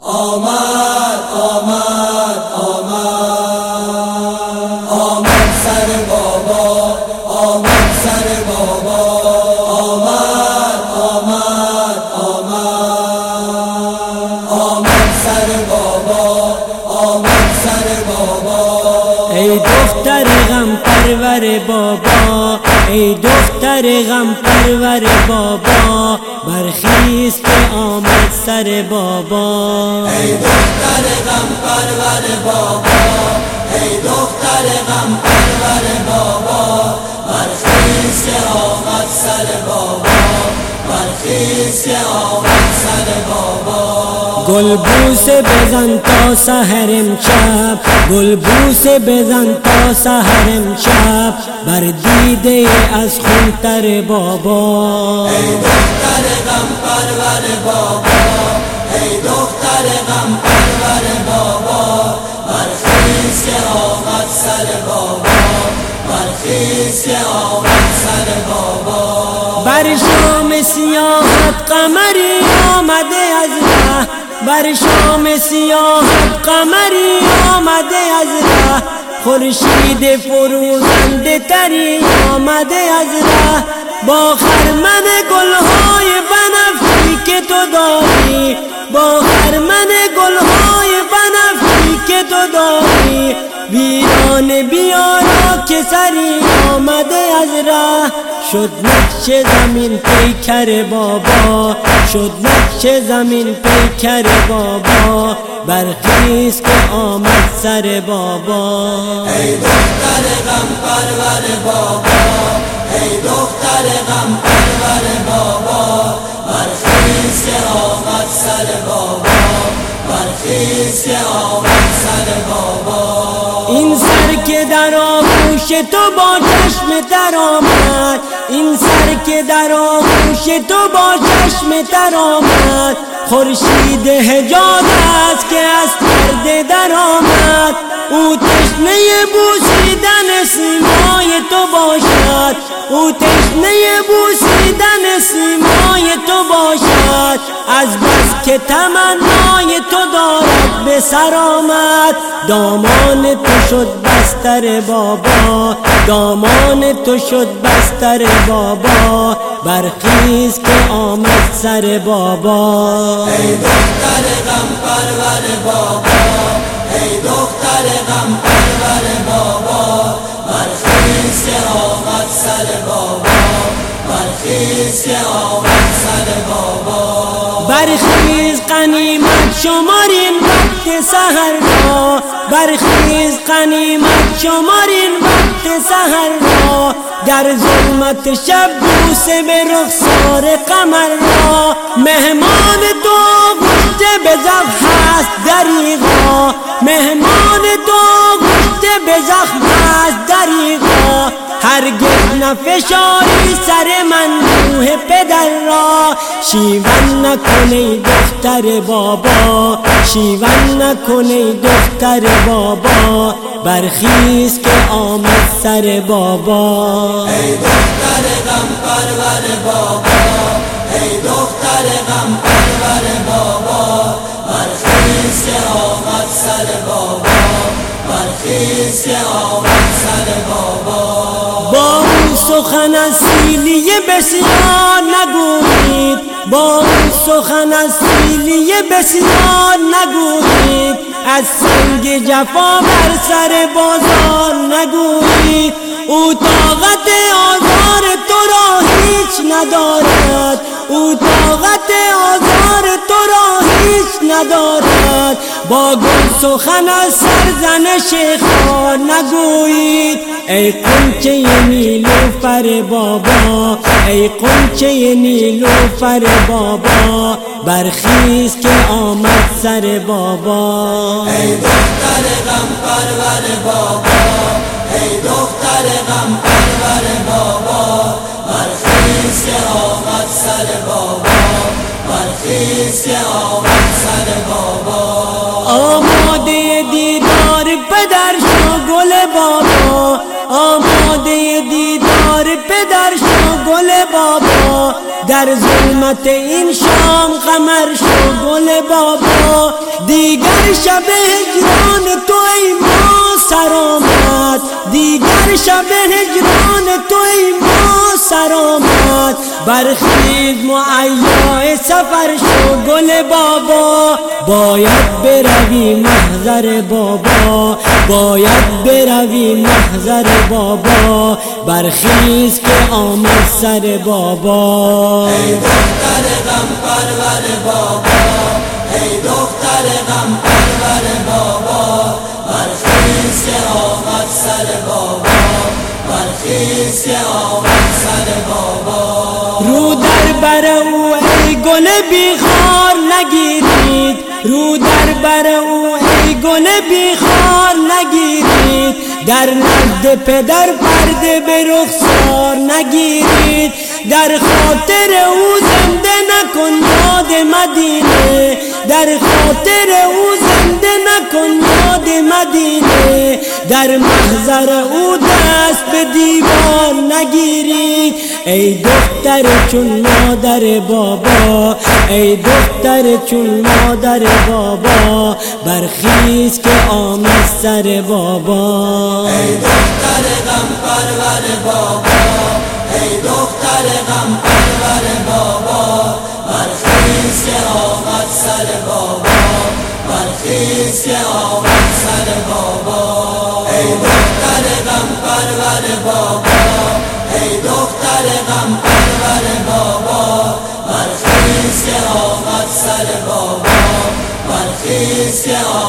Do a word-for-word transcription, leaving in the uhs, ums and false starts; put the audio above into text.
آمد آمد آمد آمد سر بابا، آمد سر بابا، آمد آمد آمد آمد سر بابا، آمد سر بابا. ای دختر غم پرور بابا، ای دختر غم پرور بابا، برخیز که آمد سر بابا. ای دختر غم پرور بابا، ای دختر غم پرور بابا، برخیز که آمد سر بابا، برخیز که آمد سر بابا. گلبوسه بزن تا سحر امشب، گلبوسه بزن تا سحر امشب، بر دیده از خون تر بابا. ای دختر غم پرور بابا، ای دختر غم پرور بابا، برخیز که آمد سر بابا، برخیز که آمد سر بابا. بر شام سیاحت قمری آمده از ره، بر شام سیاحت قمری آمده از ره، خورشید فروزنده تری آمده از ره، با خرمن گلهای بنفشی که تو داری، با خرمن گلهای بنفشی که تو داری، ویران بیارا که سری آمده از ره. شد نقش زمین پیکر بابا، شد نقش زمین پیکر بابا، برخیز که آمد سر بابا. ای دختر غم پرور بابا، ای دختر غم پرور بابا، برخیز که آمد سر بابا، برخیز که آمد سر بابا. این سر که در آغوش تو با چشم تر آمد، این سر که در آغوش تو با چشم تر آمد، خورشید حجاز است که از پرده در آمد، او تشنه بوسیدن سیمای تو باشد، او تشنه بوسیدن سیمای تو باشد، از بس که تمنای تو دارد به سر آمد. دامان تو شد بستر بابا، دامان تو شد بستر بابا، برخیز که آمد سر بابا. ای دختر غم پرور بابا، ای دختر غم پرور بابا، برخیز که آمد سر بابا، برخیز که آمد سر بابا. برخیز غنیمت شمارین وقت سحر را، برخیز غنیمت شمارین وقت سحر را، در ظلمت شب بوسه به رخسار قمر را، مهمان تو گشته به زخم هست دریغا، مهمان تو گشته به زخم هست دریغا، هرگز نفشاری سر من روح پدر را، شیون نکنی دختر بابا، شیون نکنی دختر بابا، برخیز که آمد سر بابا. ای دختر غم پرور بابا، ای دختر غم پرور بابا، برخیز که آمد سر بابا، برخیز که آمد سر بابا. با اون سخن از سیلی بسیار نگویید، با اون سخن از سیلی بسیار نگویید، از سنگ جفا بر سر بازار نگویید، او طاقت آزار تو را هیچ ندارد، او طاقت آزار تو را هیچ ندارد، با گل سخن از سرزنش خار نگویید. ای قنچه نیلوفر بابا، ای قنچه نیلوفر بابا، برخیز که آمد سر بابا. ای دختر غم پرور بابا، ای دختر غم پرور بابا، برخیز که آمد سر بابا، برخیز که آمد سر بابا. آماده دیدار پدر شو گل بابا، آماده دیدار پدر شو گل بابا، در ظلمت این شام قمر شو گل بابا، دیگر شب هجران تو ای ما سر آمد، دیگر شب هجران تو ای ما سر آمد. برخیز معیای سفر شو گل بابا، باید بروی محضر بابا، باید بروی محضر بابا. برخیز که آمد سر بابا. ای دختر غم پرور بابا، ای دختر غم پرور بابا. برخیز که آمد سر بابا، برخیز که آمد سر بابا. رو در بر او ای گل بیخار نگیرید، رو در بر او ای گل بیخار نگیرید. در نزد پدر پرده به رخسار نگیرید. در خاطر او زنده نکن یاد مدینه، در خاطر او زنده نکن یاد مدینه. در محضر او دست به دیوار نگیرید. ای دختر چون مادر بابا، ای دختر چون مادر بابا. برخیز که آمد سر بابا. ای دختر غم پرور بابا، ای دختر غم پرور بابا. برخیز که آمد سر بابا، برخیز که آمد سر بابا. ای دختر غم پرور بابا، ای دختر غم پرور بابا. برخیز که آمد سر بابا، برخیز که آمد